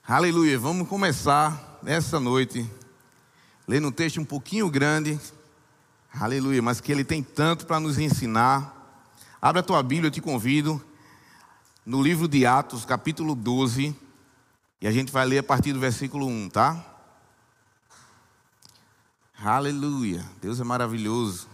Aleluia, vamos começar nessa noite, lendo um texto um pouquinho grande, aleluia, mas que ele tem tanto para nos ensinar. Abre a tua Bíblia, eu te convido, no livro de Atos, capítulo 12, e a gente vai ler a partir do versículo 1, tá? Aleluia, Deus é maravilhoso.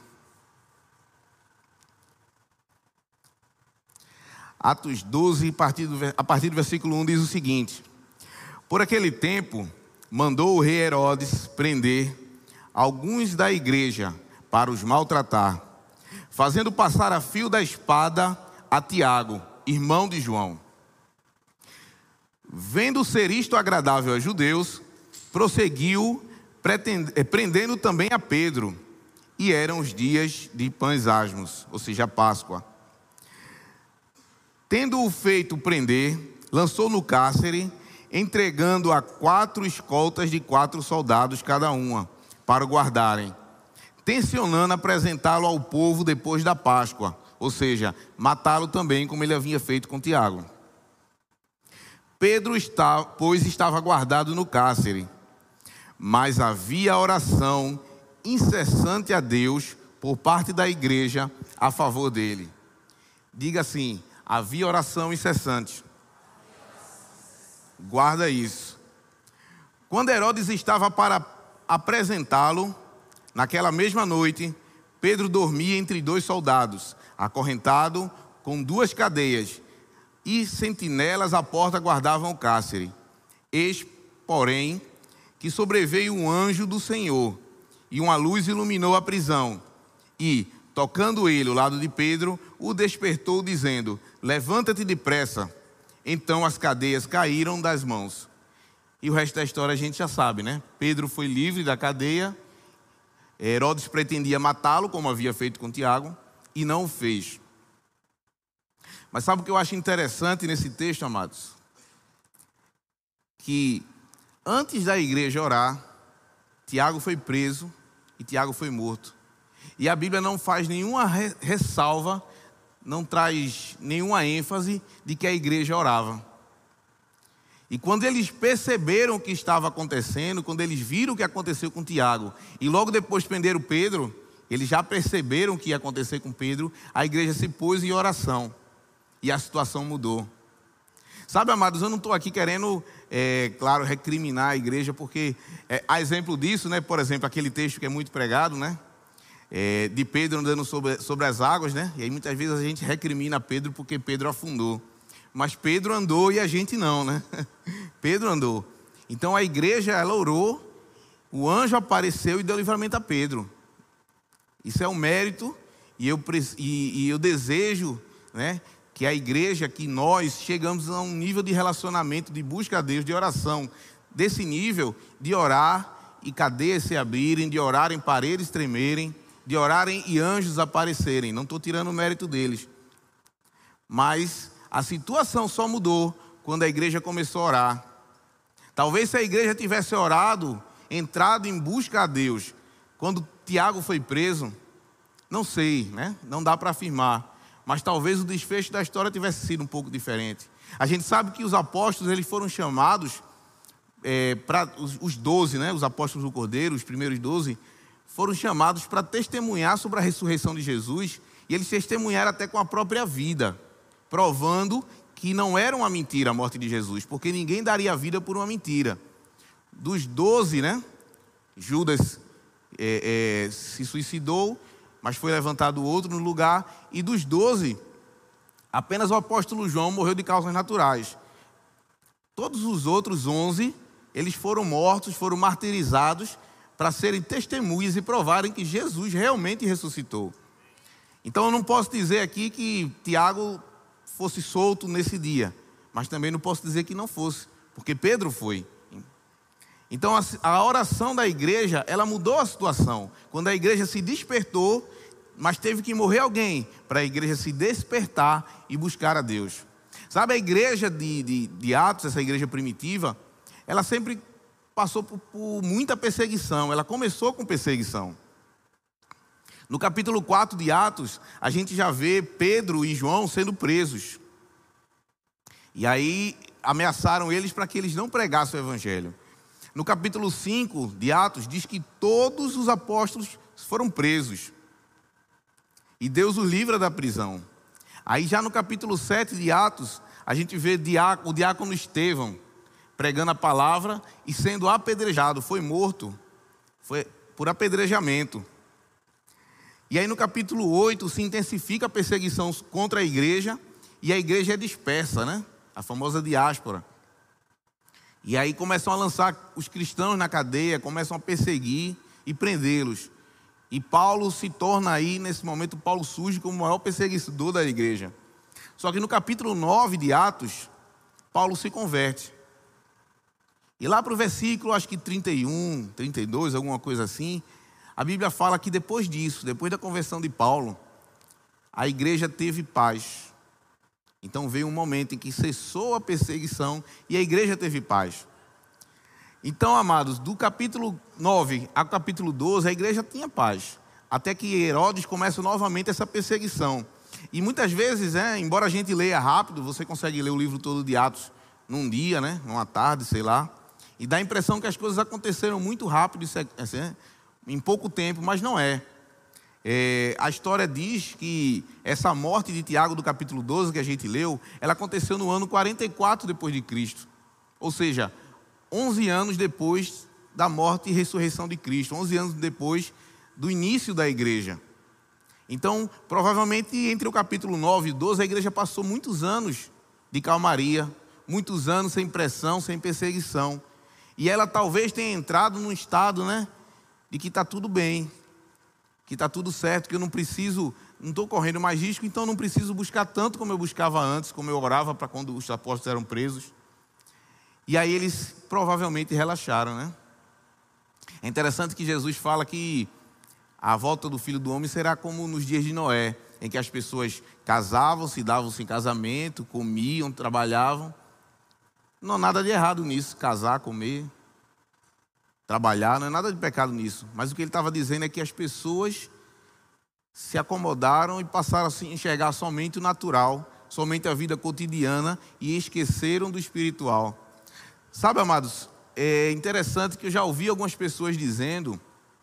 Atos 12, a partir do versículo 1 diz o seguinte: por aquele tempo, mandou o rei Herodes prender alguns da igreja para os maltratar, fazendo passar a fio da espada a Tiago, irmão de João. Vendo ser isto agradável aos judeus, prosseguiu, prendendo também a Pedro. E eram os dias de pães asmos, ou seja, a Páscoa. Tendo-o feito prender, lançou no cárcere, entregando a 4 escoltas de 4 soldados cada uma, para o guardarem, tencionando apresentá-lo ao povo depois da Páscoa, ou seja, matá-lo também, como ele havia feito com Tiago. Pedro, pois, estava guardado no cárcere, mas havia oração incessante a Deus por parte da igreja a favor dele. Diga assim: havia oração incessante. Guarda isso. Quando Herodes estava para apresentá-lo, naquela mesma noite, Pedro dormia entre 2 soldados, acorrentado com 2 cadeias, e sentinelas à porta guardavam o cárcere. Eis, porém, que sobreveio um anjo do Senhor, e uma luz iluminou a prisão, e, tocando ele ao lado de Pedro, o despertou, dizendo: levanta-te depressa. Então as cadeias caíram das mãos. E o resto da história a gente já sabe, né? Pedro foi livre da cadeia. Herodes pretendia matá-lo, como havia feito com Tiago, e não o fez. Mas sabe o que eu acho interessante nesse texto, amados? Que antes da igreja orar, Tiago foi preso e Tiago foi morto. E a Bíblia não faz nenhuma ressalva, não traz nenhuma ênfase de que a igreja orava. E quando eles perceberam o que estava acontecendo, quando eles viram o que aconteceu com Tiago, e logo depois prenderam Pedro, eles já perceberam o que ia acontecer com Pedro, a igreja se pôs em oração, e a situação mudou. Sabe, amados, eu não estou aqui querendo, claro, recriminar a igreja, porque há exemplo disso, né? Por exemplo, aquele texto que é muito pregado, né? De Pedro andando sobre as águas, né? E aí muitas vezes a gente recrimina Pedro porque Pedro afundou. Mas Pedro andou e a gente não, né? Pedro andou. Então a igreja, ela orou, o anjo apareceu e deu livramento a Pedro. Isso é um mérito, e eu desejo, né, que a igreja, que nós chegamos a um nível de relacionamento, de busca a Deus, de oração, desse nível de orar e cadeias se abrirem, de orarem paredes tremerem, de orarem e anjos aparecerem. Não estou tirando o mérito deles. Mas a situação só mudou quando a igreja começou a orar. Talvez se a igreja tivesse orado, entrado em busca a Deus, quando Tiago foi preso, não sei, né? Não dá para afirmar. Mas talvez o desfecho da história tivesse sido um pouco diferente. A gente sabe que os apóstolos, eles foram chamados, para os 12, né? Os apóstolos do Cordeiro, os primeiros 12, foram chamados para testemunhar sobre a ressurreição de Jesus, e eles testemunharam até com a própria vida, provando que não era uma mentira a morte de Jesus, porque ninguém daria a vida por uma mentira. Dos 12, né, Judas se suicidou, mas foi levantado outro no lugar, e dos 12, apenas o apóstolo João morreu de causas naturais. Todos os outros 11, eles foram mortos, foram martirizados, para serem testemunhas e provarem que Jesus realmente ressuscitou. Então eu não posso dizer aqui que Tiago fosse solto nesse dia, mas também não posso dizer que não fosse, porque Pedro foi. Então a oração da igreja, ela mudou a situação. Quando a igreja se despertou, mas teve que morrer alguém para a igreja se despertar e buscar a Deus. Sabe, a igreja de Atos, essa igreja primitiva, ela sempre passou por muita perseguição. Ela começou com perseguição. No capítulo 4 de Atos, a gente já vê Pedro e João sendo presos. E aí ameaçaram eles para que eles não pregassem o evangelho. No capítulo 5 de Atos, diz que todos os apóstolos foram presos. E Deus os livra da prisão. Aí já no capítulo 7 de Atos, a gente vê o diácono Estevão pregando a palavra e sendo apedrejado. Foi morto, foi por apedrejamento. E aí no capítulo 8 se intensifica a perseguição contra a igreja e a igreja é dispersa, né? A famosa diáspora. E aí começam a lançar os cristãos na cadeia, começam a perseguir e prendê-los. E Paulo se torna aí, nesse momento, Paulo surge como o maior perseguidor da igreja. Só que no capítulo 9 de Atos, Paulo se converte. E lá para o versículo, acho que 31, 32, alguma coisa assim, a Bíblia fala que depois disso, depois da conversão de Paulo, a igreja teve paz. Então veio um momento em que cessou a perseguição e a igreja teve paz. Então, amados, do capítulo 9 ao capítulo 12, a igreja tinha paz. Até que Herodes começa novamente essa perseguição. E muitas vezes, embora a gente leia rápido, você consegue ler o livro todo de Atos num dia, numa tarde, sei lá. E dá a impressão que as coisas aconteceram muito rápido, em pouco tempo, mas não é. A história diz que essa morte de Tiago do capítulo 12 que a gente leu, ela aconteceu no ano 44 depois de Cristo. Ou seja, 11 anos depois da morte e ressurreição de Cristo, 11 anos depois do início da igreja. Então, provavelmente entre o capítulo 9 e 12, a igreja passou muitos anos de calmaria, muitos anos sem pressão, sem perseguição. E ela talvez tenha entrado num estado, de que está tudo bem, que está tudo certo, que eu não estou correndo mais risco, então não preciso buscar tanto como eu buscava antes, como eu orava para quando os apóstolos eram presos. E aí eles provavelmente relaxaram, É interessante que Jesus fala que a volta do Filho do Homem será como nos dias de Noé, em que as pessoas casavam-se, davam-se em casamento, comiam, trabalhavam. Não há nada de errado nisso, casar, comer, trabalhar, não é nada de pecado nisso. Mas o que ele estava dizendo é que as pessoas se acomodaram e passaram a se enxergar somente o natural, somente a vida cotidiana e esqueceram do espiritual. Sabe, amados, é interessante que eu já ouvi algumas pessoas dizendo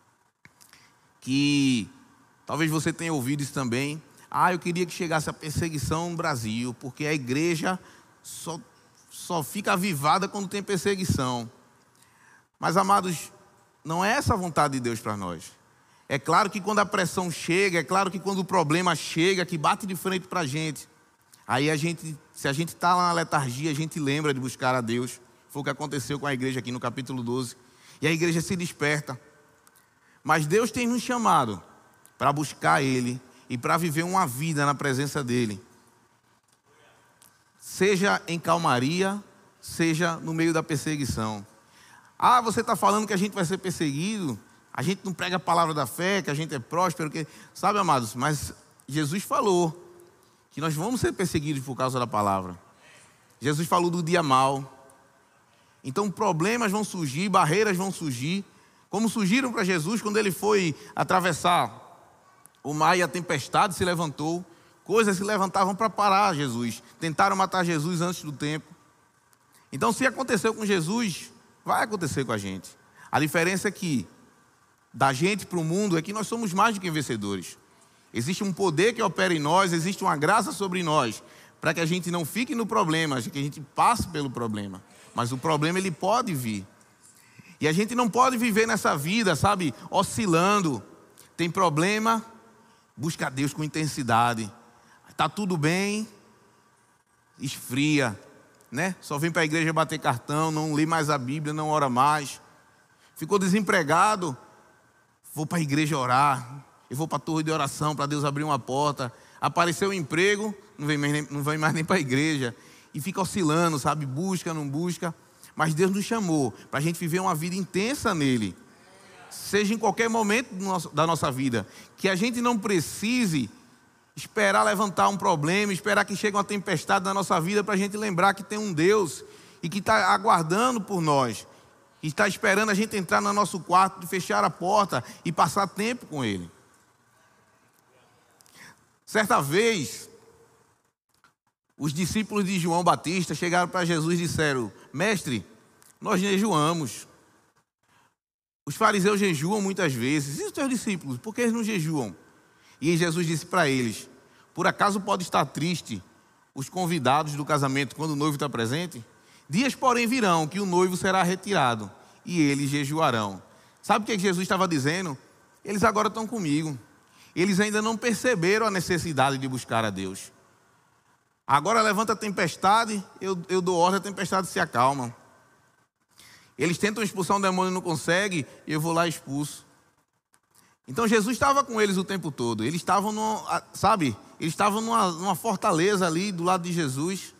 que, talvez você tenha ouvido isso também, eu queria que chegasse a perseguição no Brasil, porque a igreja só fica avivada quando tem perseguição. Mas, amados, não é essa a vontade de Deus para nós. É claro que quando a pressão chega, é claro que quando o problema chega, que bate de frente para a gente, aí se a gente está lá na letargia, a gente lembra de buscar a Deus. Foi o que aconteceu com a igreja aqui no capítulo 12. E a igreja se desperta. Mas Deus tem nos chamado para buscar Ele e para viver uma vida na presença dEle. Seja em calmaria, seja no meio da perseguição. Você está falando que a gente vai ser perseguido, a gente não prega a palavra da fé, que a gente é próspero. Sabe, amados, mas Jesus falou que nós vamos ser perseguidos por causa da palavra. Jesus falou do dia mau. Então problemas vão surgir, barreiras vão surgir, como surgiram para Jesus quando ele foi atravessar o mar e a tempestade se levantou. Coisas se levantavam para parar Jesus, tentaram matar Jesus antes do tempo. Então, se aconteceu com Jesus, vai acontecer com a gente. A diferença é que da gente para o mundo é que nós somos mais do que vencedores. Existe um poder que opera em nós, existe uma graça sobre nós, para que a gente não fique no problema, que a gente passe pelo problema. Mas o problema, ele pode vir. E a gente não pode viver nessa vida, sabe, oscilando. Tem problema, busca a Deus com intensidade. Está tudo bem, esfria, Só vem para a igreja bater cartão, não lê mais a Bíblia, não ora mais. Ficou desempregado, vou para a igreja orar. Eu vou para a torre de oração para Deus abrir uma porta. Apareceu um emprego, não vem mais nem para a igreja. E fica oscilando, sabe? Busca, não busca. Mas Deus nos chamou para a gente viver uma vida intensa nele. Seja em qualquer momento da nossa vida. Que a gente não precise esperar levantar um problema, esperar que chegue uma tempestade na nossa vida para a gente lembrar que tem um Deus e que está aguardando por nós. E está esperando a gente entrar no nosso quarto, fechar a porta e passar tempo com Ele. Certa vez, Os discípulos de João Batista chegaram para Jesus e disseram: Mestre, nós jejuamos. Os fariseus jejuam muitas vezes. E os teus discípulos, por que eles não jejuam? E Jesus disse para eles: por acaso pode estar triste os convidados do casamento quando o noivo está presente? Dias, porém, virão que o noivo será retirado e eles jejuarão. Sabe o que Jesus estava dizendo? Eles agora estão comigo. Eles ainda não perceberam a necessidade de buscar a Deus. Agora levanta a tempestade, eu dou ordem, a tempestade se acalma. Eles tentam expulsar um demônio e não conseguem, eu vou lá e expulso. Então Jesus estava com eles o tempo todo. Eles estavam numa fortaleza ali do lado de Jesus.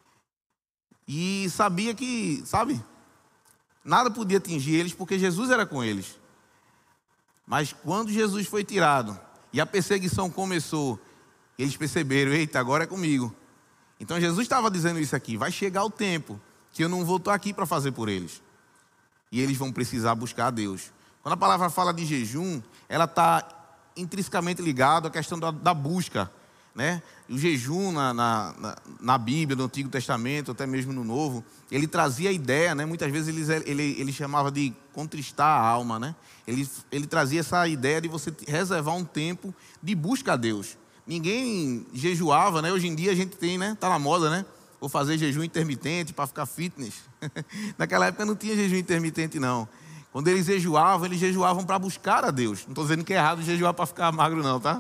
E sabia que, nada podia atingir eles porque Jesus era com eles. Mas quando Jesus foi tirado e a perseguição começou, eles perceberam: eita, agora é comigo. Então Jesus estava dizendo isso aqui: vai chegar o tempo que eu não vou estar aqui para fazer por eles. E eles vão precisar buscar a Deus. Quando a palavra fala de jejum, ela está intrinsecamente ligada à questão da busca, né? O jejum na Bíblia, no Antigo Testamento, até mesmo no Novo, ele trazia a ideia, né? Muitas vezes ele chamava de contristar a alma, né? Ele trazia essa ideia de você reservar um tempo de busca a Deus. Ninguém jejuava, né? Hoje em dia a gente tem, né? Está na moda, né? Vou fazer jejum intermitente para ficar fitness. Naquela época não tinha jejum intermitente, não. Quando eles jejuavam para buscar a Deus. Não estou dizendo que é errado jejuar para ficar magro, não, tá?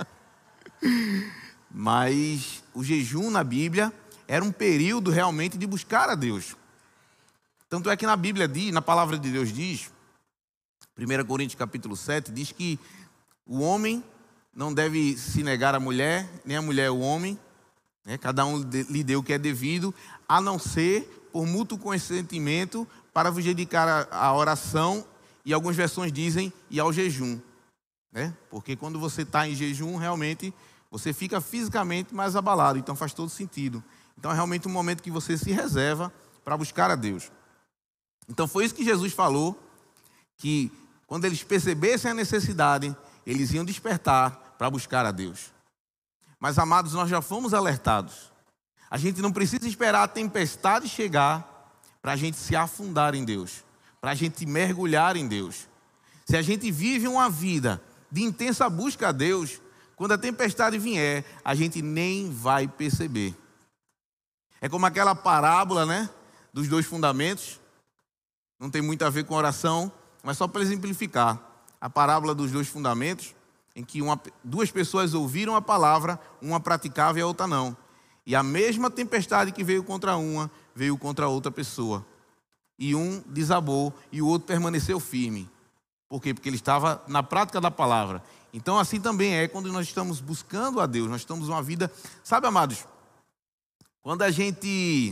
Mas o jejum na Bíblia era um período realmente de buscar a Deus. Tanto é que na Bíblia, na palavra de Deus diz, 1 Coríntios capítulo 7, diz que o homem não deve se negar à mulher, nem a mulher ao homem, né? Cada um lhe dê o que é devido, a não ser por mútuo consentimento, para vos dedicar à oração, e algumas versões dizem, e ao jejum, né? Porque quando você está em jejum, realmente, você fica fisicamente mais abalado, então faz todo sentido. Então é realmente um momento que você se reserva para buscar a Deus. Então foi isso que Jesus falou, que quando eles percebessem a necessidade, eles iam despertar para buscar a Deus. Mas, amados, nós já fomos alertados. A gente não precisa esperar a tempestade chegar para a gente se afundar em Deus, para a gente mergulhar em Deus. Se a gente vive uma vida de intensa busca a Deus, quando a tempestade vier, a gente nem vai perceber. É como aquela parábola, né, dos 2 fundamentos. Não tem muito a ver com oração, mas só para exemplificar. A parábola dos 2 fundamentos, em que 2 pessoas ouviram a palavra, uma praticava e a outra não. E a mesma tempestade que veio contra uma, veio contra outra pessoa. E um desabou e o outro permaneceu firme. Por quê? Porque ele estava na prática da palavra. Então assim também é quando nós estamos buscando a Deus. Nós estamos uma vida... Sabe, amados, quando a gente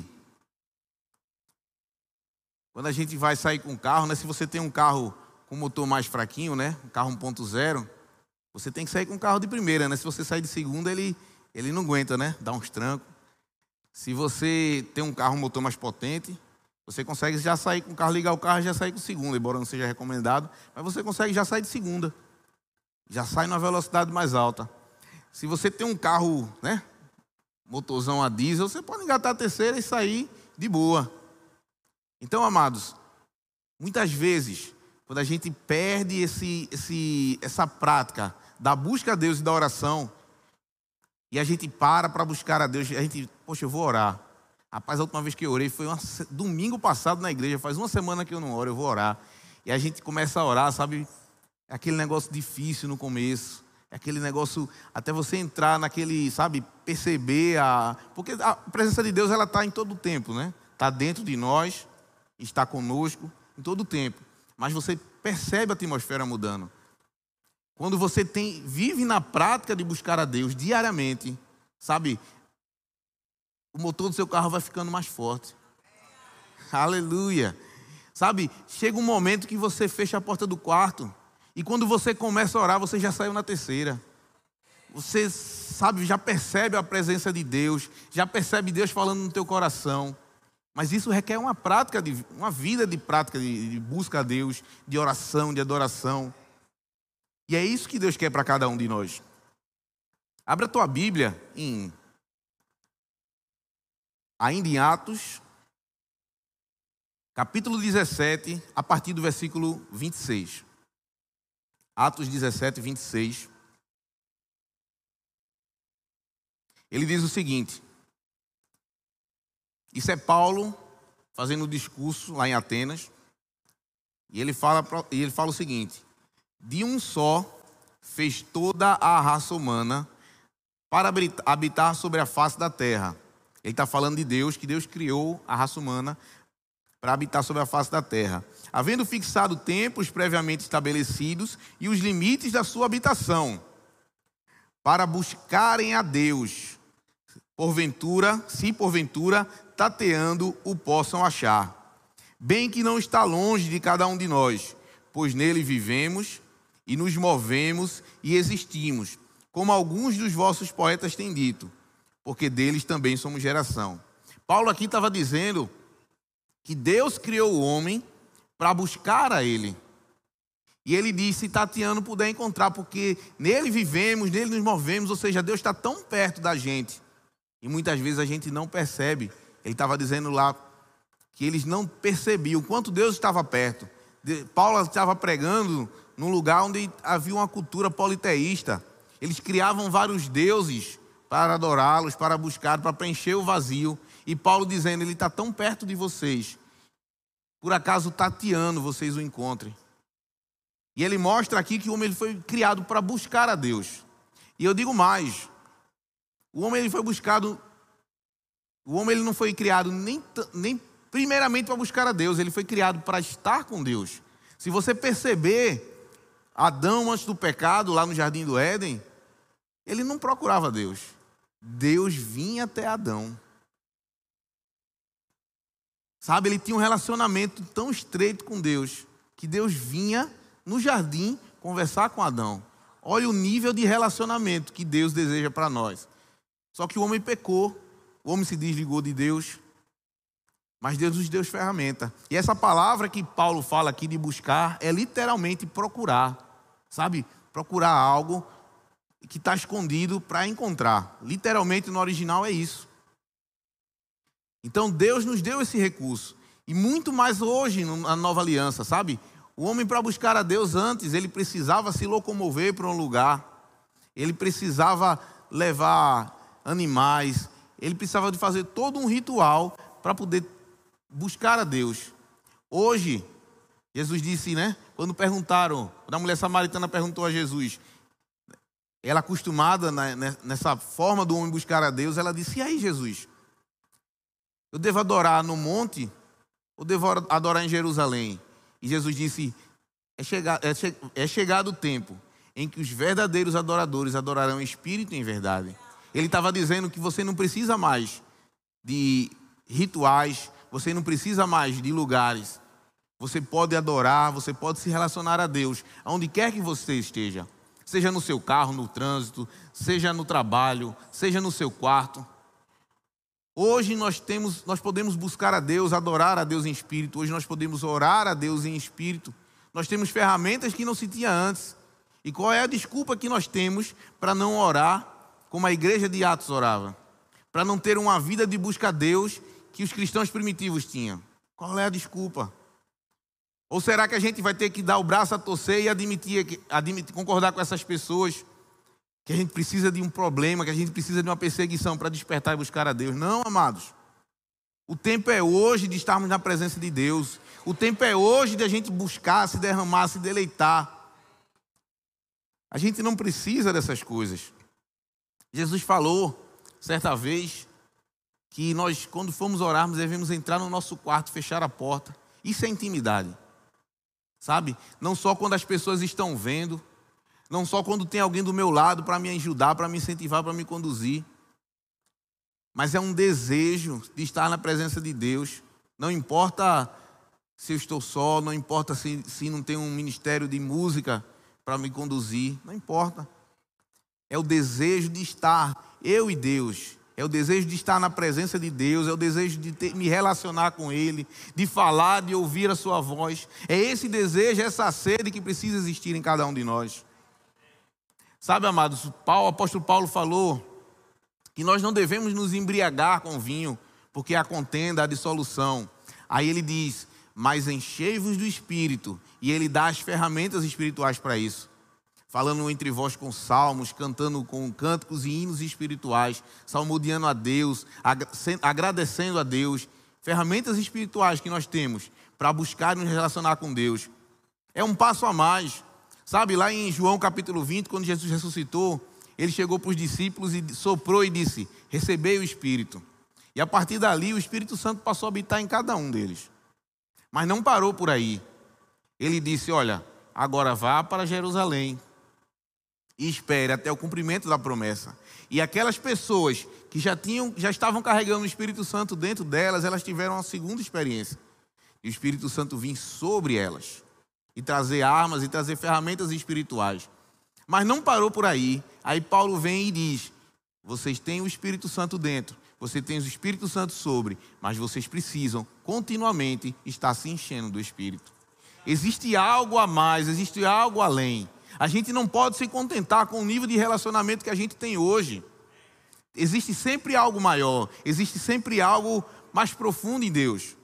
vai sair com um carro, né? Se você tem um carro com motor mais fraquinho, né? Um carro 1.0, você tem que sair com um carro de primeira, né? Se você sair de segunda, ele não aguenta, né? Dá uns trancos. Se você tem um carro motor mais potente, você consegue já sair com o carro, ligar o carro e já sair com segunda, embora não seja recomendado, mas você consegue já sair de segunda. Já sai numa velocidade mais alta. Se você tem um carro, né, motorzão a diesel, você pode engatar a terceira e sair de boa. Então, amados, muitas vezes, quando a gente perde essa prática da busca a Deus e da oração, e a gente para buscar a Deus, a gente, poxa, eu vou orar. Rapaz, a última vez que eu orei foi domingo passado na igreja, faz uma semana que eu não oro, eu vou orar. E a gente começa a orar, sabe? É aquele negócio difícil no começo, é aquele negócio, até você entrar naquele, sabe, perceber porque a presença de Deus, ela está em todo o tempo, né? Está dentro de nós, está conosco em todo o tempo. Mas você percebe a atmosfera mudando. Quando você vive na prática de buscar a Deus diariamente, sabe, o motor do seu carro vai ficando mais forte. Aleluia. Sabe, chega um momento que você fecha a porta do quarto e quando você começa a orar, você já saiu na terceira. Você, sabe, já percebe a presença de Deus, já percebe Deus falando no teu coração. Mas isso requer uma vida de prática de busca a Deus, de oração, de adoração. E é isso que Deus quer para cada um de nós. Abra a tua Bíblia em ainda em Atos, capítulo 17, a partir do versículo 26. Atos 17, 26. Ele diz o seguinte: isso é Paulo fazendo um discurso lá em Atenas, e ele fala o seguinte: de um só fez toda a raça humana para habitar sobre a face da terra. Ele está falando de Deus, que Deus criou a raça humana para habitar sobre a face da terra, havendo fixado tempos previamente estabelecidos e os limites da sua habitação, para buscarem a Deus, se porventura tateando o possam achar, bem que não está longe de cada um de nós, pois nele vivemos e nos movemos e existimos, como alguns dos vossos poetas têm dito, porque deles também somos geração. Paulo aqui estava dizendo que Deus criou o homem para buscar a ele. E ele disse, se tateando puder encontrar, porque nele vivemos, nele nos movemos, ou seja, Deus está tão perto da gente. E muitas vezes a gente não percebe. Ele estava dizendo lá que eles não percebiam o quanto Deus estava perto. Paulo estava pregando num lugar onde havia uma cultura politeísta. Eles criavam vários deuses para adorá-los, para buscar, para preencher o vazio. E Paulo dizendo, ele está tão perto de vocês, por acaso tateando vocês o encontrem. E ele mostra aqui que o homem ele foi criado para buscar a Deus. E eu digo mais, o homem ele foi buscado, o homem ele não foi criado nem primeiramente para buscar a Deus, ele foi criado para estar com Deus. Se você perceber, Adão antes do pecado, lá no Jardim do Éden, ele não procurava Deus. Deus vinha até Adão. Sabe, ele tinha um relacionamento tão estreito com Deus, que Deus vinha no jardim conversar com Adão. Olha o nível de relacionamento que Deus deseja para nós. Só que o homem pecou, o homem se desligou de Deus, mas Deus nos deu ferramenta. E essa palavra que Paulo fala aqui de buscar é literalmente procurar. Sabe, procurar algo que está escondido para encontrar. Literalmente no original é isso. Então Deus nos deu esse recurso. E muito mais hoje na nova aliança, sabe? O homem para buscar a Deus antes, ele precisava se locomover para um lugar. Ele precisava levar animais. Ele precisava de fazer todo um ritual para poder buscar a Deus. Hoje, Jesus disse, né? Quando a mulher samaritana perguntou a Jesus, ela acostumada nessa forma do homem buscar a Deus, ela disse, e aí Jesus? Eu devo adorar no monte ou devo adorar em Jerusalém? E Jesus disse, é chegado o tempo em que os verdadeiros adoradores adorarão em espírito e em verdade. Ele estava dizendo que você não precisa mais de rituais, você não precisa mais de lugares. Você pode adorar, você pode se relacionar a Deus, aonde quer que você esteja. Seja no seu carro, no trânsito, seja no trabalho, seja no seu quarto. Hoje nós podemos buscar a Deus, adorar a Deus em espírito. Hoje nós podemos orar a Deus em espírito. Nós temos ferramentas que não se tinha antes. E qual é a desculpa que nós temos para não orar como a igreja de Atos orava? Para não ter uma vida de busca a Deus que os cristãos primitivos tinham? Qual é a desculpa? Ou será que a gente vai ter que dar o braço a torcer e concordar com essas pessoas que a gente precisa de um problema, que a gente precisa de uma perseguição para despertar e buscar a Deus? Não, amados. O tempo é hoje de estarmos na presença de Deus. O tempo é hoje de a gente buscar, se derramar, se deleitar. A gente não precisa dessas coisas. Jesus falou, certa vez, que nós, quando formos orarmos, devemos entrar no nosso quarto, fechar a porta. Isso é intimidade. Sabe? Não só quando as pessoas estão vendo, não só quando tem alguém do meu lado para me ajudar, para me incentivar, para me conduzir. Mas é um desejo de estar na presença de Deus. Não importa se eu estou só, não importa se não tem um ministério de música para me conduzir. Não importa. É o desejo de estar eu e Deus. É o desejo de estar na presença de Deus. É o desejo de me relacionar com Ele, de falar, de ouvir a sua voz. É esse desejo, essa sede que precisa existir em cada um de nós. Sabe, amados, o apóstolo Paulo falou que nós não devemos nos embriagar com vinho, porque a contenda, a dissolução. Aí ele diz, mas enchei-vos do Espírito, e ele dá as ferramentas espirituais para isso. Falando entre vós com salmos, cantando com cânticos e hinos espirituais, salmodiando a Deus, agradecendo a Deus. Ferramentas espirituais que nós temos para buscar e nos relacionar com Deus. É um passo a mais. Sabe, lá em João capítulo 20, quando Jesus ressuscitou, ele chegou para os discípulos e soprou e disse, recebei o Espírito. E a partir dali o Espírito Santo passou a habitar em cada um deles. Mas não parou por aí. Ele disse, olha, agora vá para Jerusalém e espere até o cumprimento da promessa. E aquelas pessoas que já estavam carregando o Espírito Santo dentro delas, elas tiveram uma segunda experiência. E o Espírito Santo vinha sobre elas e trazer armas e trazer ferramentas espirituais. Mas não parou por aí. Aí Paulo vem e diz, vocês têm o Espírito Santo dentro, você tem o Espírito Santo sobre, mas vocês precisam continuamente estar se enchendo do Espírito. Existe algo a mais, existe algo além. A gente não pode se contentar com o nível de relacionamento que a gente tem hoje. Existe sempre algo maior, existe sempre algo mais profundo em Deus.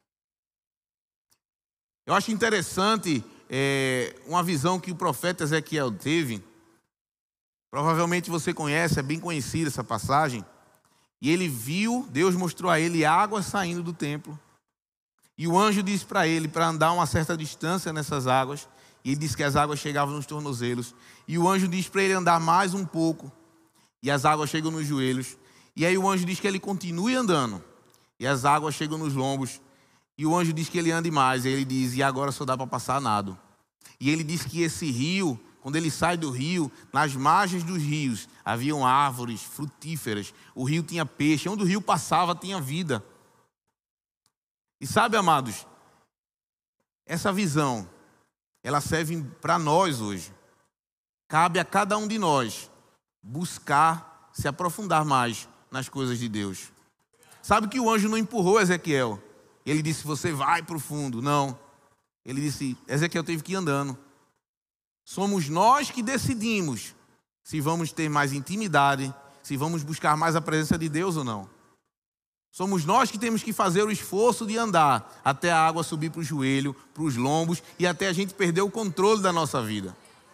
Eu acho interessante uma visão que o profeta Ezequiel teve. Provavelmente você conhece, é bem conhecida essa passagem. E ele viu, Deus mostrou a ele águas saindo do templo. E o anjo disse para ele para andar uma certa distância nessas águas. E ele disse que as águas chegavam nos tornozelos. E o anjo diz para ele andar mais um pouco. E as águas chegam nos joelhos. E aí o anjo diz que ele continue andando. E as águas chegam nos lombos. E o anjo diz que ele ande mais. E ele diz, e agora só dá para passar a nado. E ele diz que esse rio, quando ele sai do rio, nas margens dos rios, haviam árvores frutíferas. O rio tinha peixe. Onde o rio passava tinha vida. E sabe, amados, essa visão, ela serve para nós hoje. Cabe a cada um de nós buscar se aprofundar mais nas coisas de Deus. Sabe que o anjo não empurrou Ezequiel. Ele disse, você vai para o fundo. Não. Ele disse, Ezequiel teve que ir andando. Somos nós que decidimos se vamos ter mais intimidade, se vamos buscar mais a presença de Deus ou não. Somos nós que temos que fazer o esforço de andar até a água subir para o joelho, para os lombos e até a gente perder o controle da nossa vida.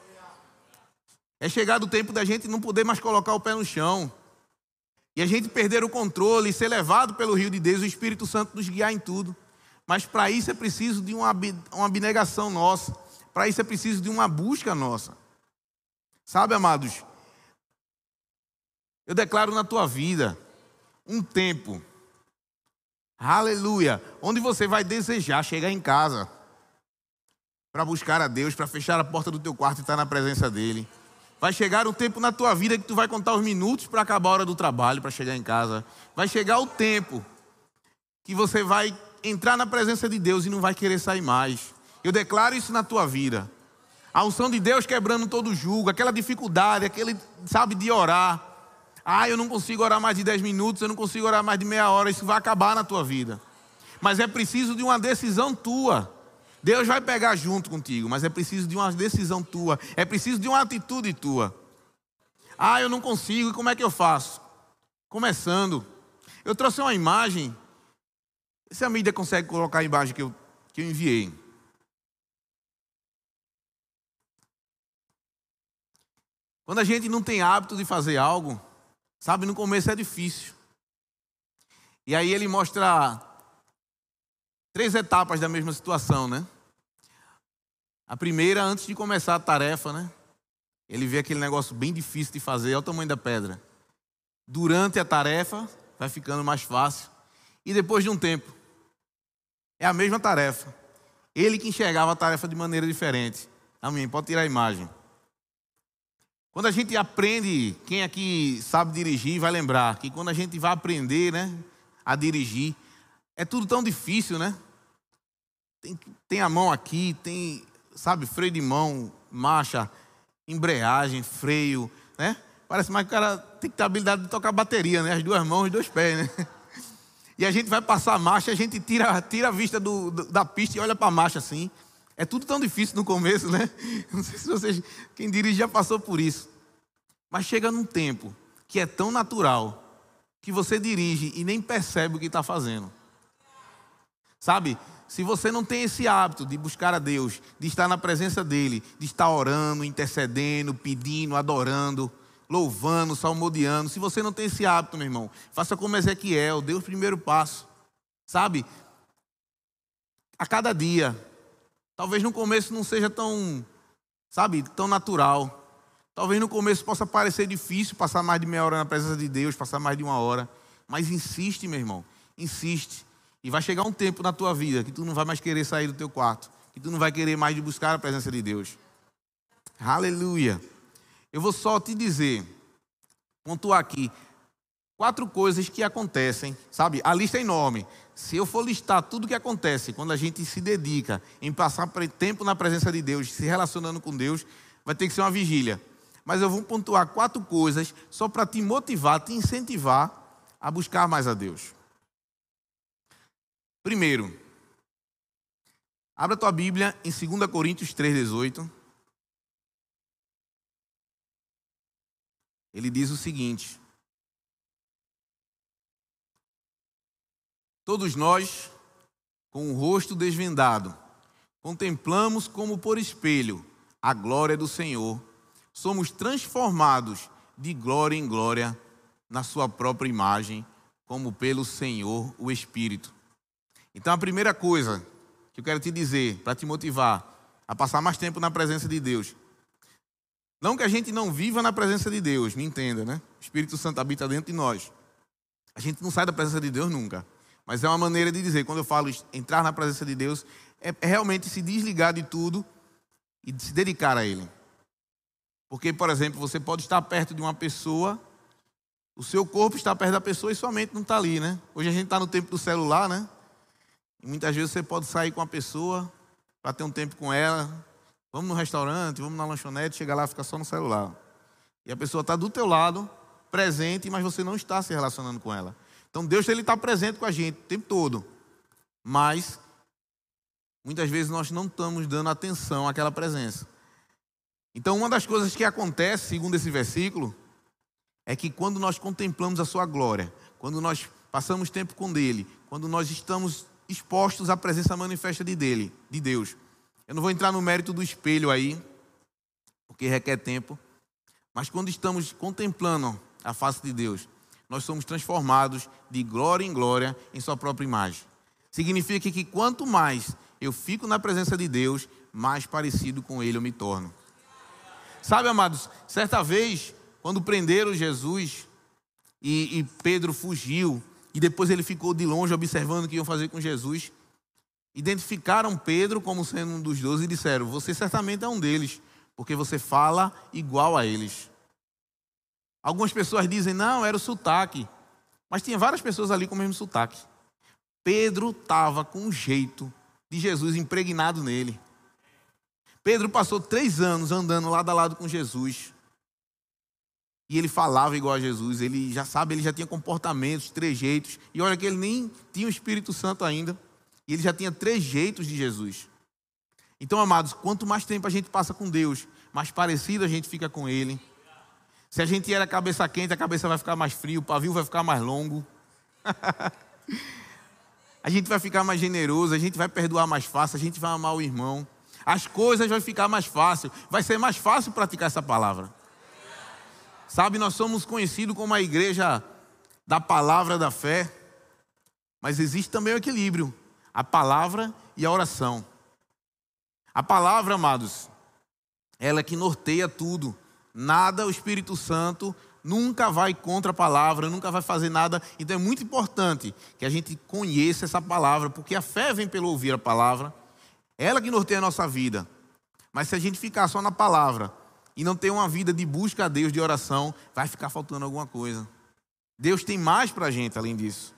É chegado o tempo da gente não poder mais colocar o pé no chão. E a gente perder o controle e ser levado pelo rio de Deus, o Espírito Santo nos guiar em tudo. Mas para isso é preciso de uma abnegação nossa. Para isso é preciso de uma busca nossa. Sabe, amados? Eu declaro na tua vida um tempo, aleluia, onde você vai desejar chegar em casa para buscar a Deus, para fechar a porta do teu quarto e estar na presença dEle. Vai chegar um tempo na tua vida que tu vai contar os minutos para acabar a hora do trabalho, para chegar em casa. Vai chegar o tempo que você vai entrar na presença de Deus e não vai querer sair mais. Eu declaro isso na tua vida. A unção de Deus quebrando todo jugo, aquela dificuldade, sabe, de orar. Eu não consigo orar mais de 10 minutos, eu não consigo orar mais de meia hora. Isso vai acabar na tua vida. Mas é preciso de uma decisão tua. Deus vai pegar junto contigo, mas é preciso de uma decisão tua. É preciso de uma atitude tua. Eu não consigo, e como é que eu faço? Começando. Eu trouxe uma imagem. Se a mídia consegue colocar a imagem que eu enviei. Quando a gente não tem hábito de fazer algo, sabe, no começo é difícil. E aí ele mostra 3 etapas da mesma situação, né? A primeira, antes de começar a tarefa, né? Ele vê aquele negócio bem difícil de fazer, é o tamanho da pedra. Durante a tarefa, vai ficando mais fácil. E depois de um tempo, é a mesma tarefa. Ele que enxergava a tarefa de maneira diferente. Amém, pode tirar a imagem. Quando a gente aprende, quem aqui sabe dirigir vai lembrar que quando a gente vai aprender, né, a dirigir, é tudo tão difícil, né? Tem a mão aqui, tem, sabe, freio de mão, marcha, embreagem, freio, né? Parece mais que o cara tem que ter a habilidade de tocar bateria, né? As 2 mãos e 2 pés, né? E a gente vai passar a marcha, a gente tira a vista da pista e olha para a marcha assim. É tudo tão difícil no começo, né? Não sei se vocês, quem dirige já passou por isso. Mas chega num tempo que é tão natural que você dirige e nem percebe o que está fazendo. Sabe? Se você não tem esse hábito de buscar a Deus, de estar na presença dEle, de estar orando, intercedendo, pedindo, adorando, louvando, salmodiando. Se você não tem esse hábito, meu irmão, faça como Ezequiel, dê o primeiro passo. Sabe? A cada dia. Talvez no começo não seja tão, sabe, tão natural. Talvez no começo possa parecer difícil passar mais de meia hora na presença de Deus, passar mais de uma hora. Mas insiste, meu irmão, insiste. E vai chegar um tempo na tua vida que tu não vai mais querer sair do teu quarto, que tu não vai querer mais de buscar a presença de Deus. Aleluia. Eu vou só te dizer, pontuar aqui, 4 coisas que acontecem, sabe? A lista é enorme. Se eu for listar tudo o que acontece quando a gente se dedica em passar tempo na presença de Deus, se relacionando com Deus, vai ter que ser uma vigília. Mas eu vou pontuar 4 coisas só para te motivar, te incentivar a buscar mais a Deus. Primeiro, abra a tua Bíblia em 2 Coríntios 3,18. Ele diz o seguinte: todos nós, com o rosto desvendado, contemplamos como por espelho a glória do Senhor, somos transformados de glória em glória na sua própria imagem, como pelo Senhor o Espírito. Então a primeira coisa que eu quero te dizer, para te motivar a passar mais tempo na presença de Deus, não que a gente não viva na presença de Deus, me entenda, né? O Espírito Santo habita dentro de nós. A gente não sai da presença de Deus nunca. Mas é uma maneira de dizer, quando eu falo entrar na presença de Deus, é realmente se desligar de tudo e se dedicar a Ele. Porque, por exemplo, você pode estar perto de uma pessoa, o seu corpo está perto da pessoa e sua mente não está ali, né? Hoje a gente está no tempo do celular, né? E muitas vezes você pode sair com uma pessoa para ter um tempo com ela. Vamos no restaurante, vamos na lanchonete, chega lá e fica só no celular. E a pessoa está do teu lado, presente, mas você não está se relacionando com ela. Então Deus ele está presente com a gente o tempo todo. Mas muitas vezes nós não estamos dando atenção àquela presença. Então uma das coisas que acontece, segundo esse versículo, é que quando nós contemplamos a sua glória, quando nós passamos tempo com Ele, quando nós estamos expostos à presença manifesta de Deus. Eu não vou entrar no mérito do espelho aí, porque requer tempo. Mas quando estamos contemplando a face de Deus, nós somos transformados de glória em glória em sua própria imagem. Significa que quanto mais eu fico na presença de Deus, mais parecido com Ele eu me torno. Sabe, amados, certa vez, quando prenderam Jesus e Pedro fugiu, e depois ele ficou de longe observando o que iam fazer com Jesus, identificaram Pedro como sendo um dos 12 e disseram: você certamente é um deles, porque você fala igual a eles. Algumas pessoas dizem: não, era o sotaque. Mas tinha várias pessoas ali com o mesmo sotaque. Pedro estava com um jeito de Jesus impregnado nele. Pedro passou 3 anos andando lado a lado com Jesus. E ele falava igual a Jesus. Ele já tinha comportamentos, trejeitos. E olha que ele nem tinha o Espírito Santo ainda. E ele já tinha trejeitos de Jesus. Então, amados, quanto mais tempo a gente passa com Deus, mais parecido a gente fica com Ele. Se a gente era cabeça quente, a cabeça vai ficar mais fria, o pavio vai ficar mais longo. A gente vai ficar mais generoso, a gente vai perdoar mais fácil, a gente vai amar o irmão. As coisas vão ficar mais fácil, vai ser mais fácil praticar essa palavra. Sabe, nós somos conhecidos como a igreja da palavra da fé, mas existe também o equilíbrio, a palavra e a oração. A palavra, amados, ela é que norteia tudo. Nada, o Espírito Santo nunca vai contra a palavra, nunca vai fazer nada. Então é muito importante que a gente conheça essa palavra, porque a fé vem pelo ouvir a palavra. É ela que norteia a nossa vida. Mas se a gente ficar só na palavra e não ter uma vida de busca a Deus, de oração, vai ficar faltando alguma coisa. Deus tem mais para a gente além disso.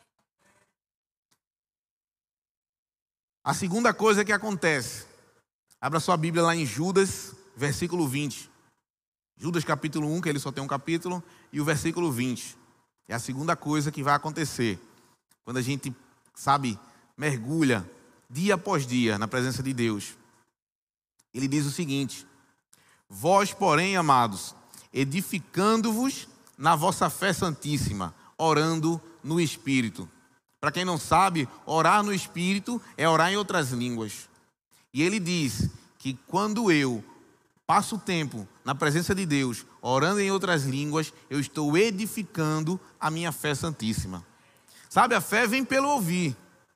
A segunda coisa que acontece, abra sua Bíblia lá em Judas, versículo 20. Judas capítulo 1, que ele só tem um capítulo, e o versículo 20. É a segunda coisa que vai acontecer quando a gente, sabe, mergulha dia após dia na presença de Deus. Ele diz o seguinte: vós, porém, amados, edificando-vos na vossa fé santíssima. orando no Espírito. Para quem não sabe, orar no Espírito é orar em outras línguas. E ele diz que quando eu passo tempo na presença de Deus, orando em outras línguas, eu estou edificando a minha fé santíssima. Sabe, a fé vem pelo ouvir.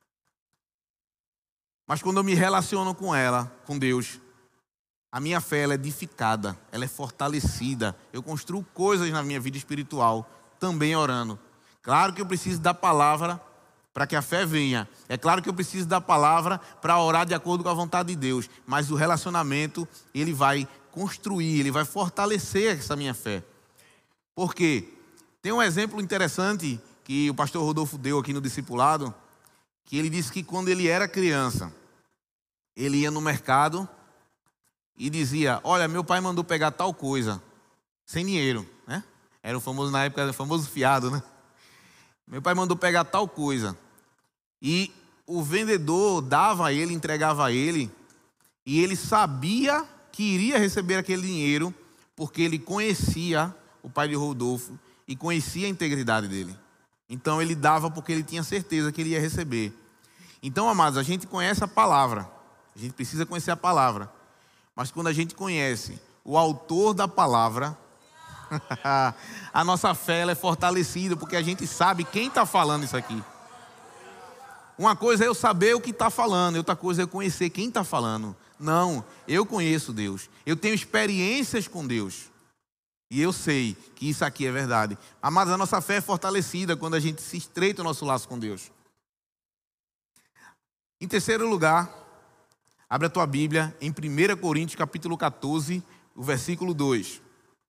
Mas quando eu me relaciono com ela, com Deus, a minha fé ela é edificada, ela é fortalecida. Eu construo coisas na minha vida espiritual, também orando. Claro que eu preciso da palavra para que a fé venha. É claro que eu preciso da palavra para orar de acordo com a vontade de Deus. Mas o relacionamento, ele vai construir, ele vai fortalecer essa minha fé. Por quê? Tem um exemplo interessante que o pastor Rodolfo deu aqui no discipulado, que ele disse que quando ele era criança, ele ia no mercado e dizia, olha, meu pai mandou pegar tal coisa, sem dinheiro, né? Era o famoso, na época, o famoso fiado, né? Meu pai mandou pegar tal coisa. E o vendedor dava a ele, entregava a ele, e ele sabia que iria receber aquele dinheiro, porque ele conhecia o pai de Rodolfo e conhecia a integridade dele. Então ele dava porque ele tinha certeza que ele ia receber. Então, amados, a gente conhece a palavra. A gente precisa conhecer a palavra. Mas quando a gente conhece o autor da palavra, a nossa fé ela é fortalecida, porque a gente sabe quem está falando isso aqui. Uma coisa é eu saber o que está falando, outra coisa é eu conhecer quem está falando. Não, eu conheço Deus. Eu tenho experiências com Deus. E eu sei que isso aqui é verdade. Mas a nossa fé é fortalecida quando a gente se estreita o nosso laço com Deus. Em terceiro lugar, abre a tua Bíblia em 1 Coríntios capítulo 14, o versículo 2.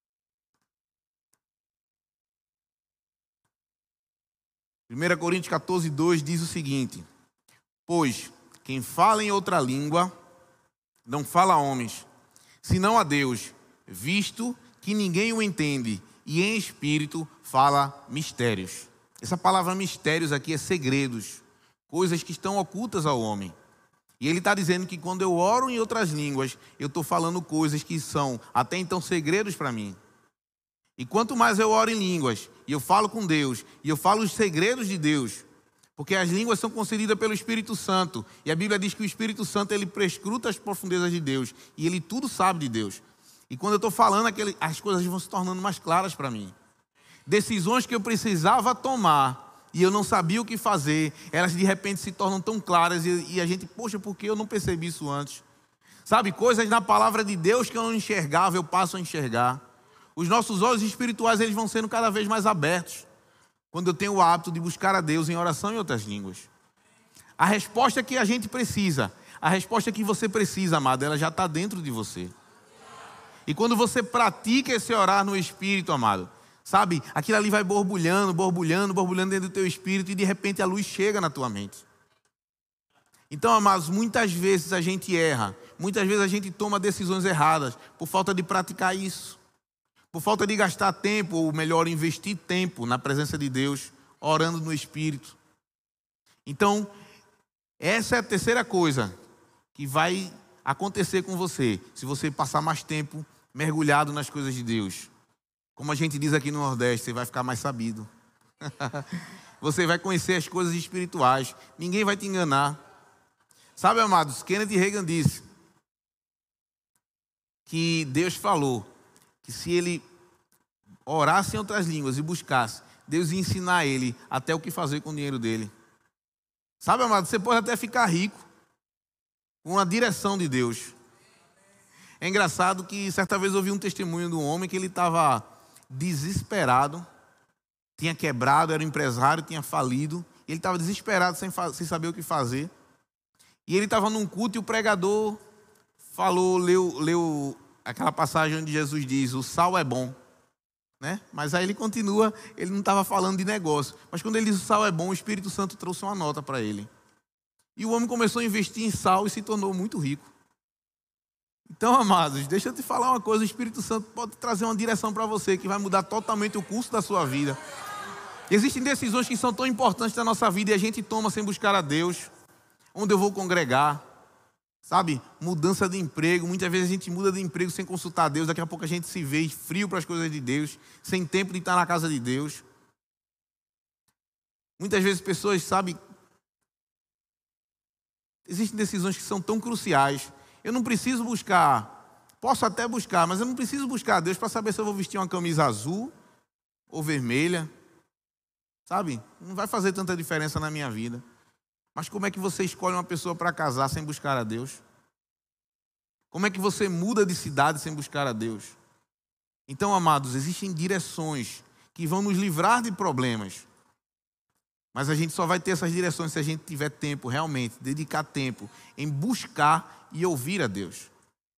1 Coríntios 14, 2 diz o seguinte: pois quem fala em outra língua não fala a homens, senão a Deus, visto que ninguém o entende, e em espírito fala mistérios. Essa palavra mistérios aqui é segredos, coisas que estão ocultas ao homem. E ele está dizendo que quando eu oro em outras línguas, eu estou falando coisas que são até então segredos para mim. E quanto mais eu oro em línguas, e eu falo com Deus, e eu falo os segredos de Deus, porque as línguas são concedidas pelo Espírito Santo, e a Bíblia diz que o Espírito Santo ele prescruta as profundezas de Deus, e ele tudo sabe de Deus. E quando eu estou falando, as coisas vão se tornando mais claras para mim. Decisões que eu precisava tomar, e eu não sabia o que fazer, elas de repente se tornam tão claras, e a gente, poxa, por que eu não percebi isso antes? Sabe, coisas na palavra de Deus que eu não enxergava, eu passo a enxergar. Os nossos olhos espirituais eles vão sendo cada vez mais abertos quando eu tenho o hábito de buscar a Deus em oração em outras línguas. A resposta que a gente precisa, a resposta que você precisa, amado, ela já está dentro de você. E quando você pratica esse orar no Espírito, amado, sabe, aquilo ali vai borbulhando, borbulhando, borbulhando dentro do teu espírito e de repente a luz chega na tua mente. Então, amados, muitas vezes a gente erra, muitas vezes a gente toma decisões erradas por falta de praticar isso. Por falta de gastar tempo, ou melhor, investir tempo na presença de Deus, orando no Espírito. Então, essa é a terceira coisa que vai acontecer com você, se você passar mais tempo mergulhado nas coisas de Deus. Como a gente diz aqui no Nordeste, você vai ficar mais sabido. Você vai conhecer as coisas espirituais, ninguém vai te enganar. Sabe, amados, Kenneth Hagin disse que Deus falou que se ele orasse em outras línguas e buscasse, Deus ia ensinar ele até o que fazer com o dinheiro dele. Sabe, amado, você pode até ficar rico com a direção de Deus. É engraçado que certa vez eu ouvi um testemunho de um homem que ele estava desesperado, tinha quebrado, era um empresário, tinha falido, ele estava desesperado sem saber o que fazer. E ele estava num culto e o pregador falou, leu aquela passagem onde Jesus diz, o sal é bom, né? Mas aí ele continua, ele não estava falando de negócio. Mas quando ele diz o sal é bom, o Espírito Santo trouxe uma nota para ele. E o homem começou a investir em sal e se tornou muito rico. Então, amados, deixa eu te falar uma coisa, o Espírito Santo pode trazer uma direção para você que vai mudar totalmente o curso da sua vida. Existem decisões que são tão importantes na nossa vida e a gente toma sem buscar a Deus. Onde eu vou congregar? Sabe, mudança de emprego, muitas vezes a gente muda de emprego sem consultar a Deus, daqui a pouco a gente se vê frio para as coisas de Deus, sem tempo de estar na casa de Deus. Muitas vezes pessoas, sabe, existem decisões que são tão cruciais. Eu não preciso buscar, posso até buscar, mas eu não preciso buscar a Deus para saber se eu vou vestir uma camisa azul ou vermelha. Sabe? Não vai fazer tanta diferença na minha vida. Mas como é que você escolhe uma pessoa para casar sem buscar a Deus? Como é que você muda de cidade sem buscar a Deus? Então, amados, existem direções que vão nos livrar de problemas. Mas a gente só vai ter essas direções se a gente tiver tempo, realmente, dedicar tempo em buscar e ouvir a Deus.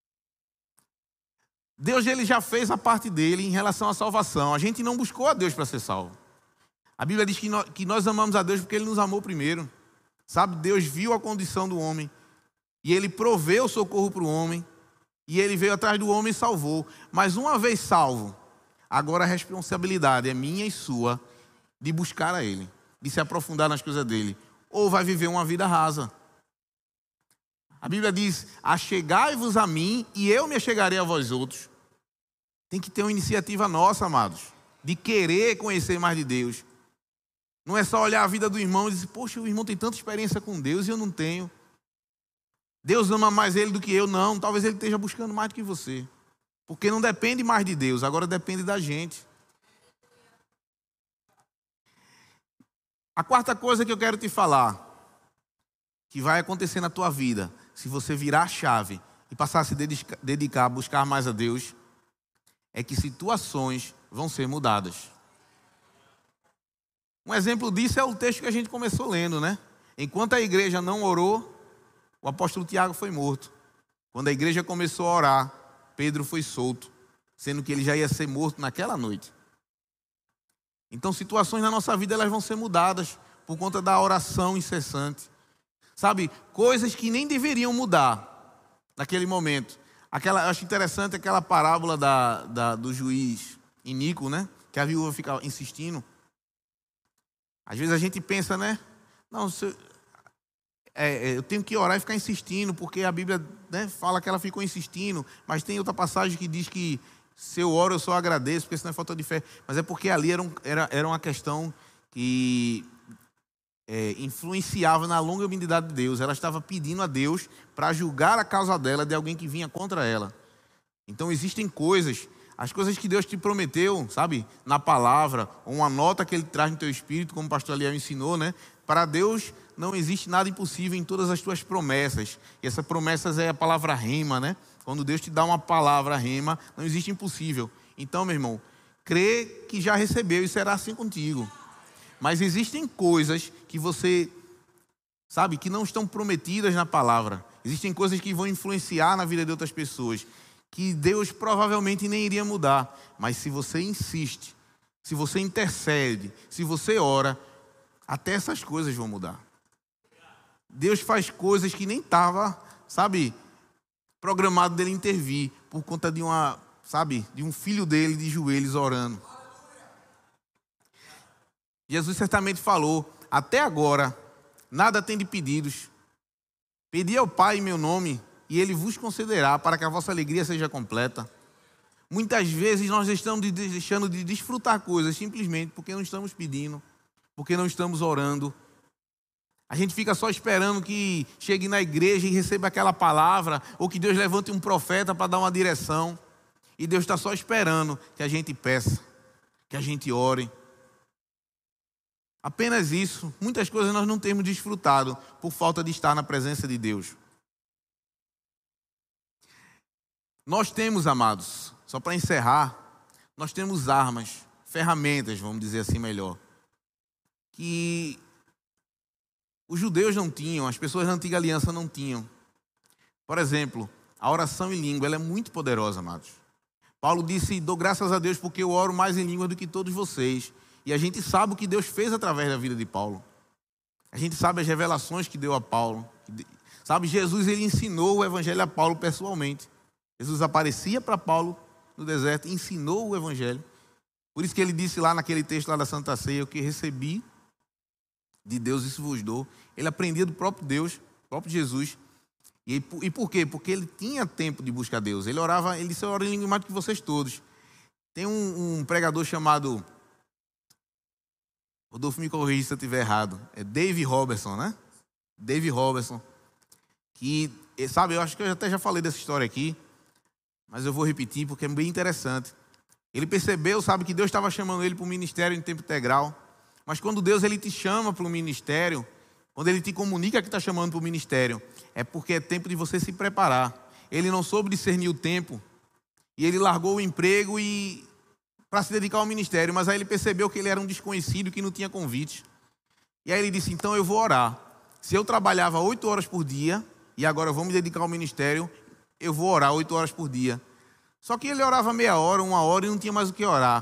Deus, ele já fez a parte dele em relação à salvação. A gente não buscou a Deus para ser salvo. A Bíblia diz que nós amamos a Deus porque Ele nos amou primeiro. Sabe, Deus viu a condição do homem e Ele proveu socorro para o homem e Ele veio atrás do homem e salvou. Mas uma vez salvo, agora a responsabilidade é minha e sua de buscar a Ele, de se aprofundar nas coisas dEle, ou vai viver uma vida rasa. A Bíblia diz, achegai-vos a mim e eu me achegarei a vós outros. Tem que ter uma iniciativa nossa, amados, de querer conhecer mais de Deus. Não é só olhar a vida do irmão e dizer, poxa, o irmão tem tanta experiência com Deus e eu não tenho. Deus ama mais ele do que eu. Não, talvez ele esteja buscando mais do que você. Porque não depende mais de Deus, agora depende da gente. A quarta coisa que eu quero te falar, que vai acontecer na tua vida, se você virar a chave e passar a se dedicar a buscar mais a Deus, é que situações vão ser mudadas. Um exemplo disso é o texto que a gente começou lendo, né? Enquanto a igreja não orou, o apóstolo Tiago foi morto. Quando a igreja começou a orar, Pedro foi solto, sendo que ele já ia ser morto naquela noite. Então, situações na nossa vida, elas vão ser mudadas por conta da oração incessante. Sabe, coisas que nem deveriam mudar naquele momento. Eu acho interessante aquela parábola do juiz iníquo, né? Que a viúva fica insistindo. Às vezes a gente pensa, né? Não, eu tenho que orar e ficar insistindo, porque a Bíblia, né, fala que ela ficou insistindo, mas tem outra passagem que diz que se eu oro eu só agradeço, porque senão é falta de fé. Mas é porque ali era uma questão que influenciava na longanimidade de Deus. Ela estava pedindo a Deus para julgar a causa dela de alguém que vinha contra ela. Então existem coisas... As coisas que Deus te prometeu, sabe, na palavra, ou uma nota que Ele traz no teu espírito, como o pastor Eliel ensinou, né? Para Deus não existe nada impossível em todas as tuas promessas. E essas promessas é a palavra rema, né? Quando Deus te dá uma palavra rema, não existe impossível. Então, meu irmão, crê que já recebeu e será assim contigo. Mas existem coisas que você, sabe, que não estão prometidas na palavra. Existem coisas que vão influenciar na vida de outras pessoas, que Deus provavelmente nem iria mudar. Mas se você insiste, se você intercede, se você ora, até essas coisas vão mudar. Deus faz coisas que nem estava, sabe, programado dele intervir, por conta de de um filho dele de joelhos orando. Jesus certamente falou, até agora, nada tem de pedidos. Pedi ao Pai em meu nome, e Ele vos concederá para que a vossa alegria seja completa. Muitas vezes nós estamos deixando de desfrutar coisas simplesmente porque não estamos pedindo, porque não estamos orando. A gente fica só esperando que chegue na igreja e receba aquela palavra, ou que Deus levante um profeta para dar uma direção. E Deus está só esperando que a gente peça, que a gente ore. Apenas isso. Muitas coisas nós não temos desfrutado por falta de estar na presença de Deus. Nós temos, amados, só para encerrar, nós temos armas, ferramentas, vamos dizer assim melhor, que os judeus não tinham, as pessoas da antiga aliança não tinham. Por exemplo, a oração em língua, ela é muito poderosa, amados. Paulo disse, dou graças a Deus porque eu oro mais em língua do que todos vocês. E a gente sabe o que Deus fez através da vida de Paulo. A gente sabe as revelações que deu a Paulo. Sabe, Jesus, ele ensinou o evangelho a Paulo pessoalmente. Jesus aparecia para Paulo no deserto e ensinou o evangelho. Por isso que ele disse lá naquele texto lá da Santa Ceia, o que recebi de Deus, isso vos dou. Ele aprendia do próprio Deus, do próprio Jesus. E por quê? Porque ele tinha tempo de buscar Deus. Ele orava, ele disse, eu oro em língua mais do que vocês todos. Tem um pregador chamado Rodolfo, me corrija se eu estiver errado. É Dave Robertson, né? Dave Robertson. Que, sabe, eu acho que eu até já falei dessa história aqui, mas eu vou repetir porque é bem interessante. Ele percebeu, sabe, que Deus estava chamando ele para o ministério em tempo integral. Mas quando Deus ele te chama para o ministério, quando ele te comunica que está chamando para o ministério, é porque é tempo de você se preparar. Ele não soube discernir o tempo e ele largou o emprego para se dedicar ao ministério, mas aí ele percebeu que ele era um desconhecido, que não tinha convite. E aí ele disse, então eu vou orar. Se eu trabalhava 8 horas por dia e agora eu vou me dedicar ao ministério, eu vou orar 8 horas por dia. Só que ele orava meia hora, 1 hora e não tinha mais o que orar.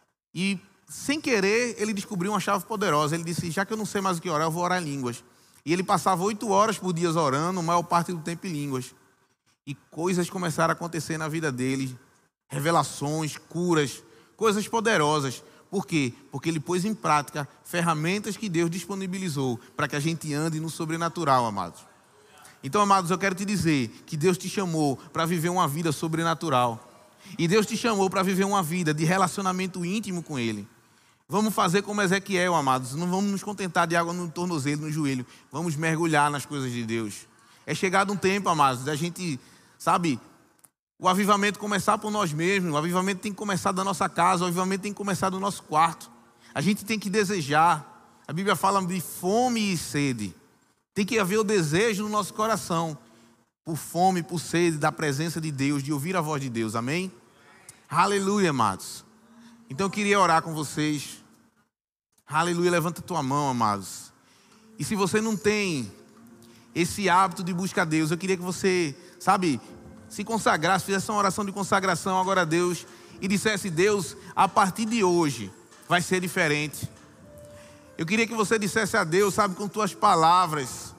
E sem querer ele descobriu uma chave poderosa. Ele disse, já que eu não sei mais o que orar, eu vou orar em línguas. E ele passava 8 horas por dia orando, a maior parte do tempo em línguas. E coisas começaram a acontecer na vida dele. Revelações, curas, coisas poderosas. Por quê? Porque ele pôs em prática ferramentas que Deus disponibilizou para que a gente ande no sobrenatural, amados. Então, amados, eu quero te dizer que Deus te chamou para viver uma vida sobrenatural. E Deus te chamou para viver uma vida de relacionamento íntimo com Ele. Vamos fazer como Ezequiel, amados. Não vamos nos contentar de água no tornozelo, no joelho. Vamos mergulhar nas coisas de Deus. É chegado um tempo, amados, da gente, sabe, o avivamento começar por nós mesmos. O avivamento tem que começar da nossa casa. O avivamento tem que começar do nosso quarto. A gente tem que desejar. A Bíblia fala de fome e sede. Tem que haver o desejo no nosso coração por fome, por sede da presença de Deus, de ouvir a voz de Deus. Amém? Aleluia, amados. Então eu queria orar com vocês. Aleluia, levanta a tua mão, amados. E se você não tem esse hábito de buscar a Deus, eu queria que você, sabe, se consagrasse, fizesse uma oração de consagração agora a Deus e dissesse, Deus, a partir de hoje vai ser diferente. Eu queria que você dissesse a Deus, sabe, com tuas palavras.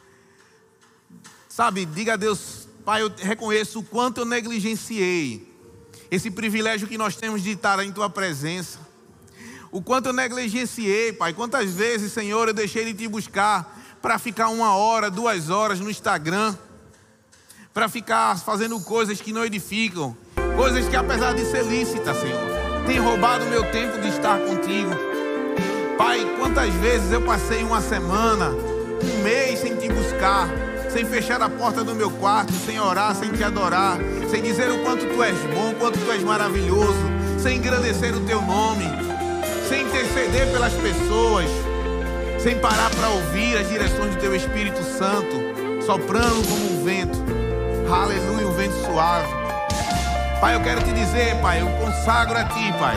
Sabe, diga a Deus, Pai, eu reconheço o quanto eu negligenciei esse privilégio que nós temos de estar em tua presença. O quanto eu negligenciei, Pai. Quantas vezes, Senhor, eu deixei de te buscar para ficar 1 hora, 2 horas no Instagram, para ficar fazendo coisas que não edificam, coisas que apesar de ser lícitas, Senhor, tem roubado o meu tempo de estar contigo. Pai, quantas vezes eu passei 1 semana, 1 mês sem te buscar, sem fechar a porta do meu quarto, sem orar, sem te adorar, sem dizer o quanto tu és bom, o quanto tu és maravilhoso, sem engrandecer o teu nome, sem interceder pelas pessoas, sem parar para ouvir as direções do teu Espírito Santo, soprando como um vento. Aleluia, um vento suave. Pai, eu quero te dizer, Pai, eu consagro a ti, Pai.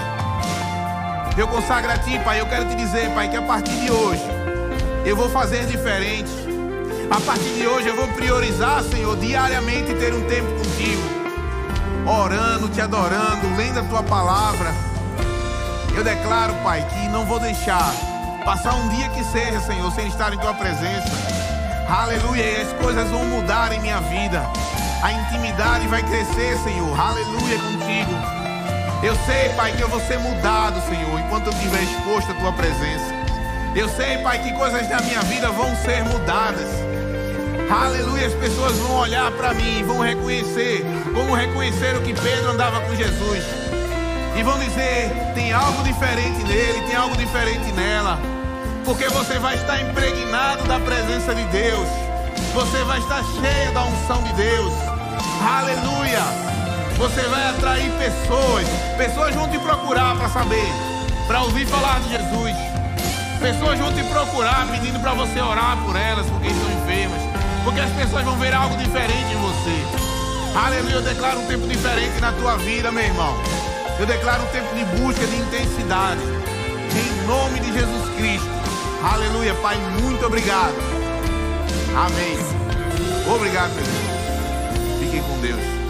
Eu consagro a ti, Pai, eu quero te dizer, Pai, que a partir de hoje eu vou fazer diferente. A partir de hoje eu vou priorizar, Senhor, diariamente ter um tempo contigo, orando, te adorando, lendo a tua palavra. Eu declaro, Pai, que não vou deixar passar um dia que seja, Senhor, sem estar em tua presença. Aleluia, e as coisas vão mudar em minha vida. A intimidade vai crescer, Senhor, aleluia, contigo. Eu sei, Pai, que eu vou ser mudado, Senhor, enquanto eu estiver exposto à tua presença. Eu sei, Pai, que coisas da minha vida vão ser mudadas. Aleluia, as pessoas vão olhar para mim e vão reconhecer, como reconheceram que Pedro andava com Jesus. E vão dizer, tem algo diferente nele, tem algo diferente nela. Porque você vai estar impregnado da presença de Deus. Você vai estar cheio da unção de Deus. Aleluia. Você vai atrair pessoas. Pessoas vão te procurar para saber, para ouvir falar de Jesus. Pessoas vão te procurar pedindo para você orar por elas, porque estão enfermas. Porque as pessoas vão ver algo diferente em você. Aleluia, eu declaro um tempo diferente na tua vida, meu irmão. Eu declaro um tempo de busca, de intensidade. Em nome de Jesus Cristo. Aleluia, Pai, muito obrigado. Amém. Obrigado, meu Deus. Fiquem com Deus.